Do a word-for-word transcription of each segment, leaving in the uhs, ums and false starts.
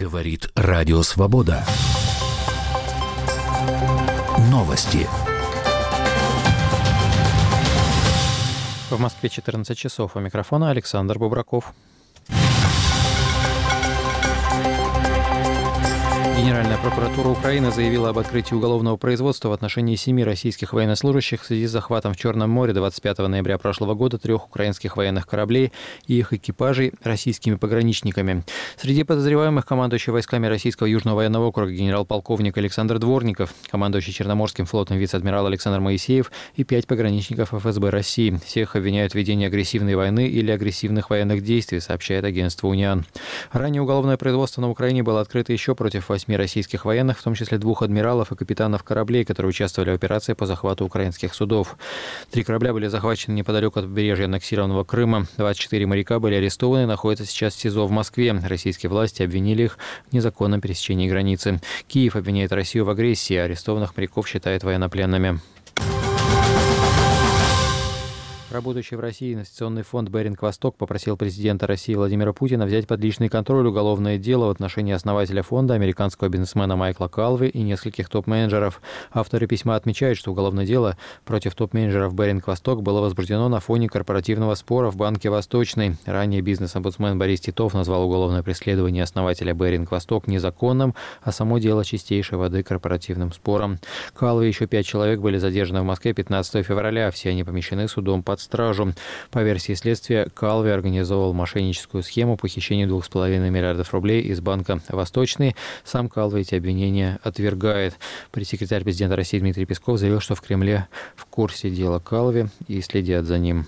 Говорит Радио Свобода. Новости. В Москве четырнадцать часов. У микрофона Александр Бубраков. Генеральная прокуратура Украины заявила об открытии уголовного производства в отношении семи российских военнослужащих в связи с захватом в Черном море двадцать пятого ноября прошлого года трех украинских военных кораблей и их экипажей российскими пограничниками. Среди подозреваемых командующий войсками Российского Южного военного округа генерал-полковник Александр Дворников, командующий Черноморским флотом вице-адмирал Александр Моисеев и пять пограничников эф эс бэ России. Всех обвиняют в ведении агрессивной войны или агрессивных военных действий, сообщает агентство «Униан». Ранее уголовное производство на Украине было открыто еще против восьми российских военных, в том числе двух адмиралов и капитанов кораблей, которые участвовали в операции по захвату украинских судов. Три корабля были захвачены неподалеку от побережья аннексированного Крыма. двадцать четыре моряка были арестованы и находятся сейчас в СИЗО в Москве. Российские власти обвинили их в незаконном пересечении границы. Киев обвиняет Россию в агрессии, а арестованных моряков считает военнопленными. Работающий в России инвестиционный фонд «Беринг-Восток» попросил президента России Владимира Путина взять под личный контроль уголовное дело в отношении основателя фонда, американского бизнесмена Майкла Калвы и нескольких топ-менеджеров. Авторы письма отмечают, что уголовное дело против топ-менеджеров «Беринг-Восток» было возбуждено на фоне корпоративного спора в Банке Восточный. Ранее бизнес-омбудсмен Борис Титов назвал уголовное преследование основателя «Беринг-Восток» незаконным, а само дело чистейшей воды корпоративным спором. Калвы и еще пять человек были задержаны в Москве пятнадцатого февраля. Все они помещены судом под стражу. По версии следствия, Калви организовал мошенническую схему по хищению двух с половиной миллиардов рублей из Банка Восточный. Сам Калви эти обвинения отвергает. Пресс-секретарь президента России Дмитрий Песков заявил, что в Кремле в курсе дела Калви и следят за ним.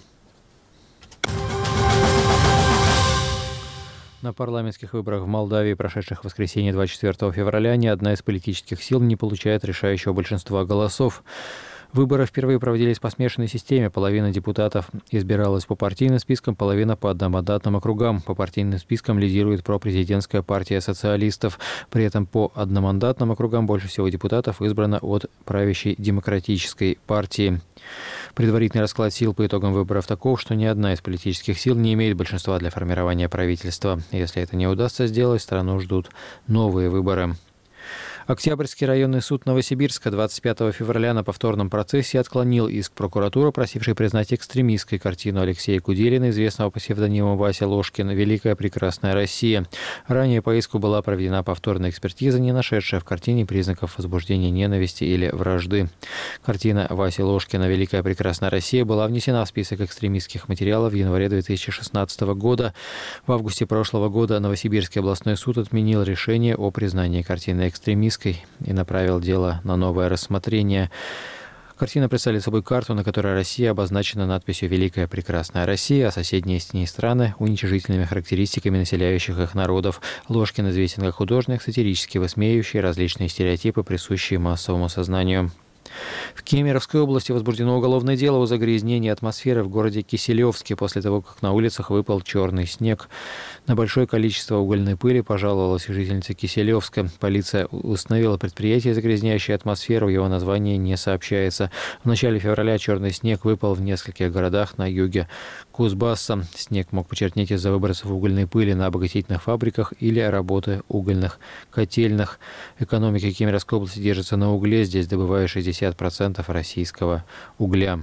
На парламентских выборах в Молдавии, прошедших в воскресенье двадцать четвёртого февраля, ни одна из политических сил не получает решающего большинства голосов. Выборы впервые проводились по смешанной системе. Половина депутатов избиралась по партийным спискам, половина по одномандатным округам. По партийным спискам лидирует пропрезидентская партия социалистов. При этом по одномандатным округам больше всего депутатов избрано от правящей демократической партии. Предварительный расклад сил по итогам выборов таков, что ни одна из политических сил не имеет большинства для формирования правительства. Если это не удастся сделать, страну ждут новые выборы. Октябрьский районный суд Новосибирска двадцать пятого февраля на повторном процессе отклонил иск прокуратуры, просившей признать экстремистской картину Алексея Куделина, известного по псевдониму Вася Ложкин, «Великая прекрасная Россия». Ранее по иску была проведена повторная экспертиза, не нашедшая в картине признаков возбуждения ненависти или вражды. Картина Васи Ложкина «Великая прекрасная Россия» была внесена в список экстремистских материалов в январе две тысячи шестнадцатого года. В августе прошлого года Новосибирский областной суд отменил решение о признании картины экстремистской и направил дело на новое рассмотрение. Картина представляет собой карту, на которой Россия обозначена надписью «Великая прекрасная Россия», а соседние с ней страны – уничижительными характеристиками населяющих их народов. Ложкин известен как художник, сатирически высмеивающий различные стереотипы, присущие массовому сознанию. В Кемеровской области возбуждено уголовное дело о загрязнении атмосферы в городе Киселевске после того, как на улицах выпал черный снег. На большое количество угольной пыли пожаловалась жительница Киселевска. Полиция установила предприятие, загрязняющее атмосферу, его название не сообщается. В начале февраля черный снег выпал в нескольких городах на юге Кузбасса. Снег мог почернеть из-за выбросов угольной пыли на обогатительных фабриках или работы угольных котельных. Экономика Кемеровской области держится на угле. Здесь добывают шестьдесят процентов российского угля.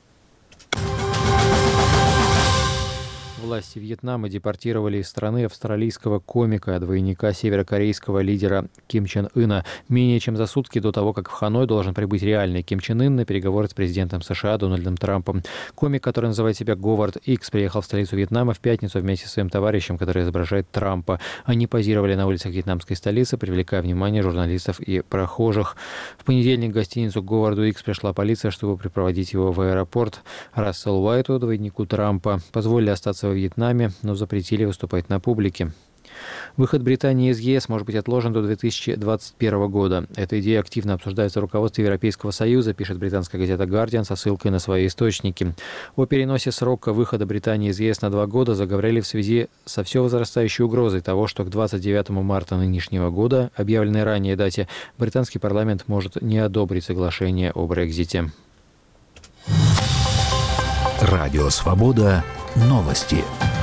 Власти Вьетнама депортировали из страны австралийского комика, двойника северокорейского лидера Ким Чен Ына. Менее чем за сутки до того, как в Ханой должен прибыть реальный Ким Чен Ын на переговоры с президентом США Дональдом Трампом. Комик, который называет себя Говард Икс, приехал в столицу Вьетнама в пятницу вместе со своим товарищем, который изображает Трампа. Они позировали на улицах вьетнамской столицы, привлекая внимание журналистов и прохожих. В понедельник в гостиницу к Говарду Икс пришла полиция, чтобы припроводить его в аэропорт. Расселу Уайту, двойнику Трампа, позволили остаться во Вьетнаме, но запретили выступать на публике. Выход Британии из ЕС может быть отложен до две тысячи двадцать первого года. Эта идея активно обсуждается в руководстве Европейского Союза, пишет британская газета «Гардиан» со ссылкой на свои источники. О переносе срока выхода Британии из ЕС на два года заговорили в связи со все возрастающей угрозой того, что к двадцать девятому марта нынешнего года, объявленной ранее дате, британский парламент может не одобрить соглашение о Брексите. Радио «Свобода». Новости.